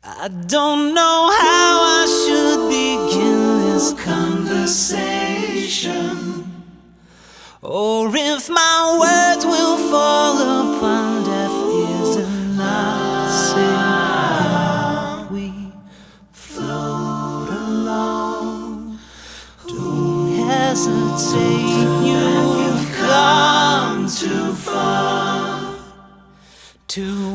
I don't know how I should begin this conversation, or if my words will fall upon deaf ears and not sing. We float along. Don't hesitate, you've come too far to